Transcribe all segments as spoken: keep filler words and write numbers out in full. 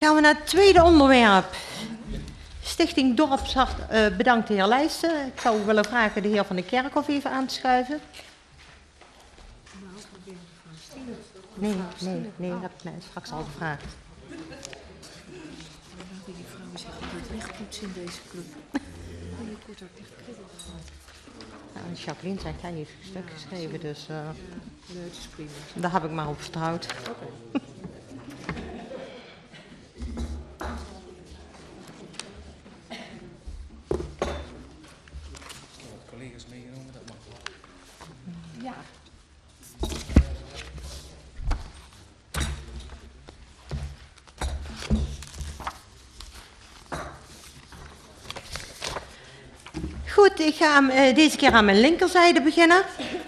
Gaan we naar het tweede onderwerp. Stichting Dorpshart uh, bedankt de heer Leijsen. Ik zou willen vragen de heer Van de Kerkhof even aan te schuiven. Nee, nee, nee, dat heb ik net straks al gevraagd. Die vrouwen zich altijd wegpoetsen in deze club. Je wordt ook echt kribbelig van. Nou, Jacqueline zegt, hij heeft een stuk geschreven, dus uh, nee, het is prima. daar heb ik maar op vertrouwd. Okay. Collega's meegenomen, dat mag wel. Ja. Goed, ik ga uh, deze keer aan mijn linkerzijde beginnen.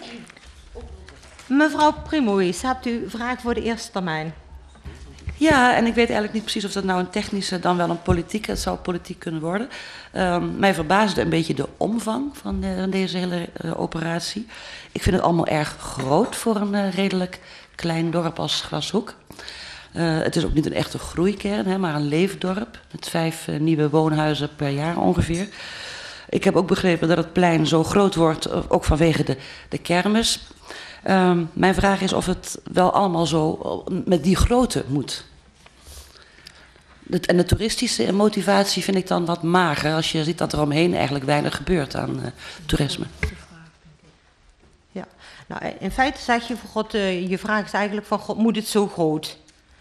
Mevrouw Primoes, hebt u een vraag voor de eerste termijn? Ja, en ik weet eigenlijk niet precies of dat nou een technische dan wel een politieke, het zou politiek kunnen worden. Um, mij verbaasde een beetje de omvang van, de, van deze hele uh, operatie. Ik vind het allemaal erg groot voor een uh, redelijk klein dorp als Grashoek. Uh, het is ook niet een echte groeikern, hè, maar een leefdorp met vijf uh, nieuwe woonhuizen per jaar ongeveer. Ik heb ook begrepen dat het plein zo groot wordt, ook vanwege de, de kermis. Um, mijn vraag is of het wel allemaal zo met die grootte moet. Het, en de toeristische motivatie vind ik dan wat mager, als je ziet dat er omheen eigenlijk weinig gebeurt aan uh, toerisme. Ja, nou in feite zeg je, voor God, uh, je vraag is eigenlijk van, God, moet het zo groot?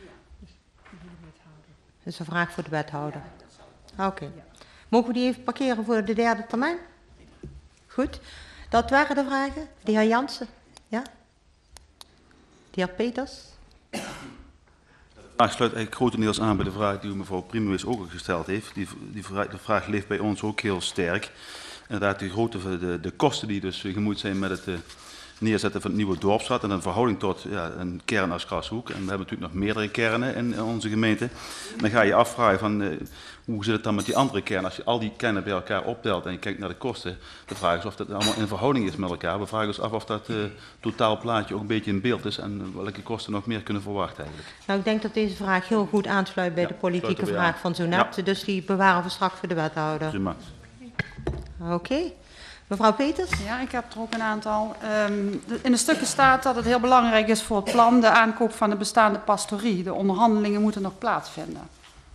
Dat is een vraag voor de wethouder. Oké. Okay. Mogen we die even parkeren voor de derde termijn? Goed. Dat waren de vragen. De heer Jansen. Ja? De heer Peters. De vraag sluit eigenlijk grotendeels aan bij de vraag die mevrouw Primoes ook al gesteld heeft. Die, die vraag, de vraag ligt bij ons ook heel sterk. Inderdaad, de, grote, de, de kosten die dus gemoeid zijn met het uh, neerzetten van het nieuwe dorpshart en een verhouding tot ja, een kern als Grashoek. En we hebben natuurlijk nog meerdere kernen in, in onze gemeente. Dan ga je afvragen van uh, hoe zit het dan met die andere kernen? Als je al die kernen bij elkaar optelt en je kijkt naar de kosten, de vraag is of dat allemaal in verhouding is met elkaar. We vragen ons af of dat uh, totaalplaatje ook een beetje in beeld is en welke kosten nog meer kunnen verwachten eigenlijk. Nou, ik denk dat deze vraag heel goed aansluit bij ja, de politieke vraag aan. van zo net. Ja. Dus die bewaren we straks voor de wethouder. Prima. Oké. Okay. Mevrouw Peters? Ja, ik heb er ook een aantal. Um, in de stukken staat dat het heel belangrijk is voor het plan de aankoop van de bestaande pastorie. De onderhandelingen moeten nog plaatsvinden.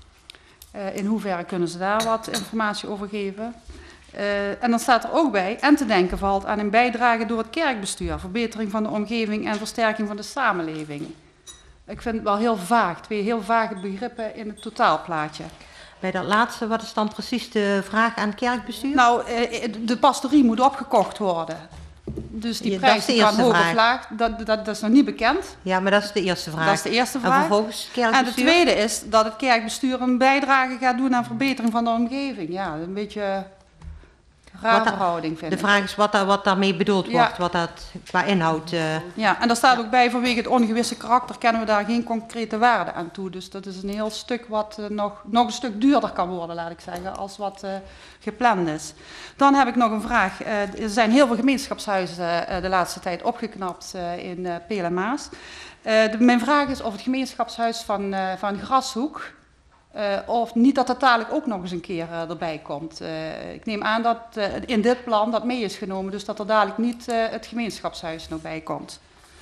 Uh, in hoeverre kunnen ze daar wat informatie over geven? Uh, en dan staat er ook bij, en te denken valt aan een bijdrage door het kerkbestuur, verbetering van de omgeving en versterking van de samenleving. Ik vind het wel heel vaag, twee heel vage begrippen in het totaalplaatje. Bij dat laatste, wat is dan precies de vraag aan het kerkbestuur? Nou, de pastorie moet opgekocht worden. Dus die ja, prijs die kan hoog of laag, dat, dat, dat is nog niet bekend. Ja, maar dat is de eerste vraag. Dat is de eerste vraag. En vervolgens kerkbestuur? En de tweede is dat het kerkbestuur een bijdrage gaat doen aan verbetering van de omgeving. Ja, een beetje raar verhouding vind ik. De vraag is wat, daar, wat daarmee bedoeld ja. wordt, wat dat qua inhoud... Uh, ja, en daar staat ja. ook bij, vanwege het ongewisse karakter kennen we daar geen concrete waarde aan toe. Dus dat is een heel stuk wat uh, nog, nog een stuk duurder kan worden, laat ik zeggen, als wat uh, gepland is. Dan heb ik nog een vraag. Uh, er zijn heel veel gemeenschapshuizen uh, de laatste tijd opgeknapt uh, in uh, Peel en Maas. Uh, de, mijn vraag is of het gemeenschapshuis van, uh, van Grashoek... Uh, of niet dat dat dadelijk ook nog eens een keer uh, erbij komt. Uh, ik neem aan dat uh, in dit plan dat mee is genomen, dus dat er dadelijk niet uh, het gemeenschapshuis nog bij komt.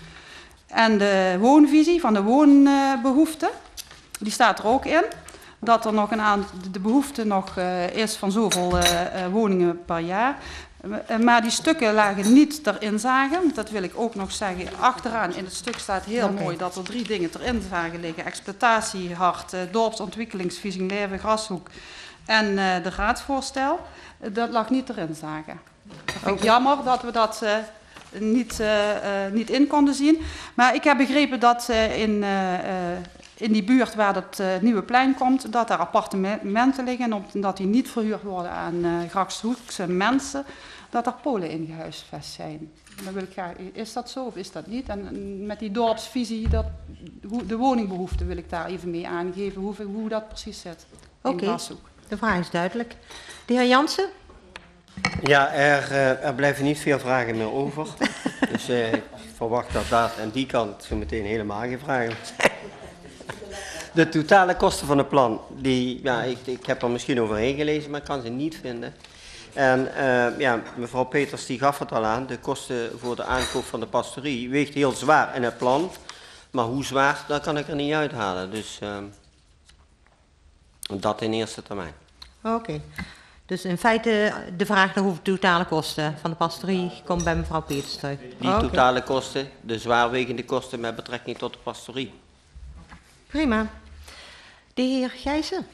En de woonvisie van de woonbehoefte, die staat er ook in. Dat er nog een aantal, de behoefte nog uh, is van zoveel uh, uh, woningen per jaar. Uh, maar die stukken lagen niet erin zagen. Dat wil ik ook nog zeggen. Achteraan in het stuk staat heel okay. mooi dat er drie dingen erin zagen liggen. Exploitatiehart, uh, dorpsontwikkelingsvisie, Leven, Grashoek en uh, de raadsvoorstel. Uh, dat lag niet erin zagen. Dat vind ik okay. jammer dat we dat uh, niet, uh, uh, niet in konden zien. Maar ik heb begrepen dat uh, in... Uh, uh, in die buurt waar het uh, nieuwe plein komt, dat daar appartementen liggen en omdat die niet verhuurd worden aan uh, Grashoekse mensen, dat er Polen in gehuisvest zijn. Dan wil ik graag, is dat zo of is dat niet? En met die dorpsvisie, dat, de woningbehoefte wil ik daar even mee aangeven, hoe, hoe dat precies zit in okay. Grashoek. De vraag is duidelijk. De heer Jansen? Ja, er, uh, er blijven niet veel vragen meer over. Dus uh, ik verwacht dat daar aan die kant zo meteen helemaal geen vragen. De totale kosten van het plan, die, ja, ik, ik heb er misschien overheen gelezen, maar ik kan ze niet vinden. En uh, ja, mevrouw Peters die gaf het al aan, de kosten voor de aankoop van de pastorie weegt heel zwaar in het plan. Maar hoe zwaar, dat kan ik er niet uithalen. Dus uh, dat in eerste termijn. Oké. Okay. Dus in feite de vraag naar hoeveel totale kosten van de pastorie komt bij mevrouw Peters terug. Die oh, okay. totale kosten, de zwaarwegende kosten met betrekking tot de pastorie. Prima. De heer Gijssen.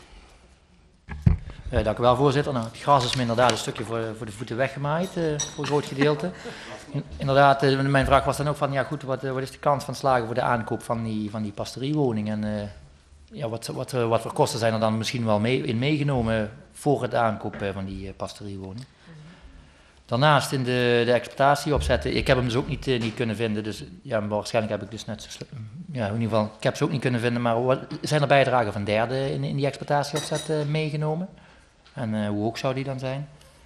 Uh, dank u wel, voorzitter. Nou, het gras is me inderdaad een stukje voor, voor de voeten weggemaaid, uh, voor een groot gedeelte. In, inderdaad, uh, mijn vraag was dan ook van, ja goed, wat, uh, wat is de kans van slagen voor de aankoop van die, van die pastoriewoning? En uh, ja, wat, wat, uh, wat voor kosten zijn er dan misschien wel mee, in meegenomen voor het aankoop uh, van die uh, pastoriewoning? Daarnaast in de, de exploitatie opzetten, ik heb hem dus ook niet, uh, niet kunnen vinden, dus ja, waarschijnlijk heb ik dus net zo, ja, in ieder geval, ik heb ze ook niet kunnen vinden, maar wat, zijn er bijdragen van derden in, in die exploitatieopzet uh, meegenomen? En uh, hoe hoog zou die dan zijn?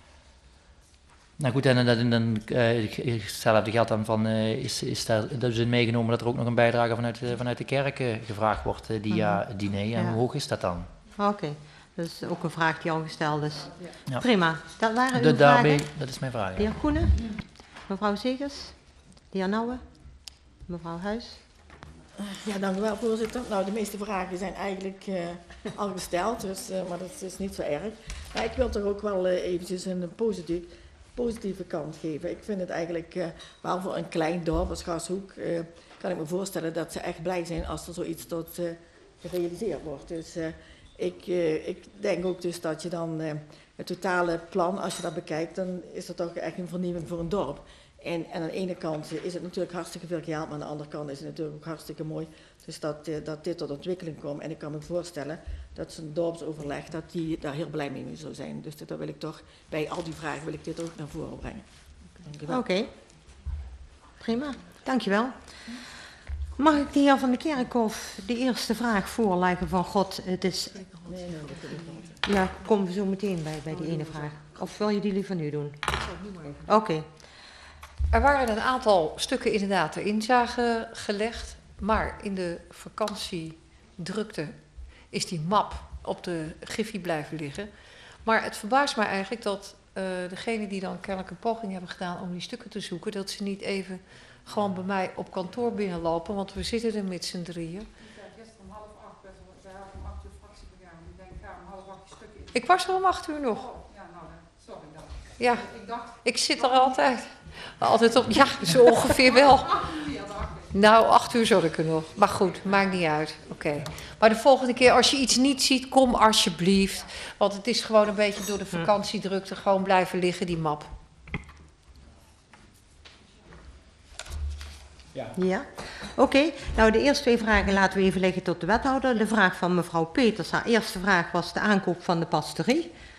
Nou goed, en dan, dan uh, ik stel even de geld aan van, uh, is, is daar dus in meegenomen dat er ook nog een bijdrage vanuit, uh, vanuit de kerk uh, gevraagd wordt, uh, dia mm-hmm. uh, diner, en ja. hoe hoog is dat dan? Oké, okay. Dat is ook een vraag die al gesteld is. Ja. Prima, dat waren de, uw daarbij, vragen. Dat is mijn vraag. De heer Koenen, mevrouw Zegers, de heer Nouwen, mevrouw Huis. Ja, dank u wel, voorzitter. Nou, de meeste vragen zijn eigenlijk uh, al gesteld, dus, uh, maar dat is niet zo erg. Maar ik wil toch ook wel uh, eventjes een positief, positieve kant geven. Ik vind het eigenlijk, uh, wel voor een klein dorp als Gashoek, uh, kan ik me voorstellen dat ze echt blij zijn als er zoiets tot uh, gerealiseerd wordt. Dus uh, ik, uh, ik denk ook dus dat je dan uh, het totale plan, als je dat bekijkt, dan is dat toch echt een vernieuwing voor een dorp. En, en aan de ene kant is het natuurlijk hartstikke veel geld, maar aan de andere kant is het natuurlijk ook hartstikke mooi. Dus dat, dat dit tot ontwikkeling komt. En ik kan me voorstellen dat zo'n dorpsoverleg, dat die daar heel blij mee zou zijn. Dus dat wil ik toch, bij al die vragen wil ik dit ook naar voren brengen. Oké, okay. Prima, dankjewel. Mag ik de heer Van de Kerkhof de eerste vraag voorleggen van God? Het is... Nee, nee, dat wil ik niet. Ja, komen we zo meteen bij, bij die ene vraag. Of wil je die liever nu doen? Ik zal het nu maar even. Oké. Okay. Er waren een aantal stukken inderdaad erin zagen gelegd, maar in de vakantiedrukte is die map op de griffie blijven liggen. Maar het verbaast mij eigenlijk dat uh, degenen die dan kennelijk een poging hebben gedaan om die stukken te zoeken, dat ze niet even gewoon bij mij op kantoor binnenlopen, want we zitten er met z'n drieën. Ik was er om acht uur nog. Ja, nou, sorry dan. Ja, ik, dacht... ik zit er altijd. Altijd op, ja, zo ongeveer wel. Nou, acht uur zat ik er nog. Maar goed, maakt niet uit. Oké. Okay. Maar de volgende keer, als je iets niet ziet, kom alsjeblieft. Want het is gewoon een beetje door de vakantiedrukte gewoon blijven liggen, die map. Ja. Ja. Oké. Okay. Nou, de eerste twee vragen laten we even liggen tot de wethouder. De vraag van mevrouw Peters, haar eerste vraag was de aankoop van de pastorie.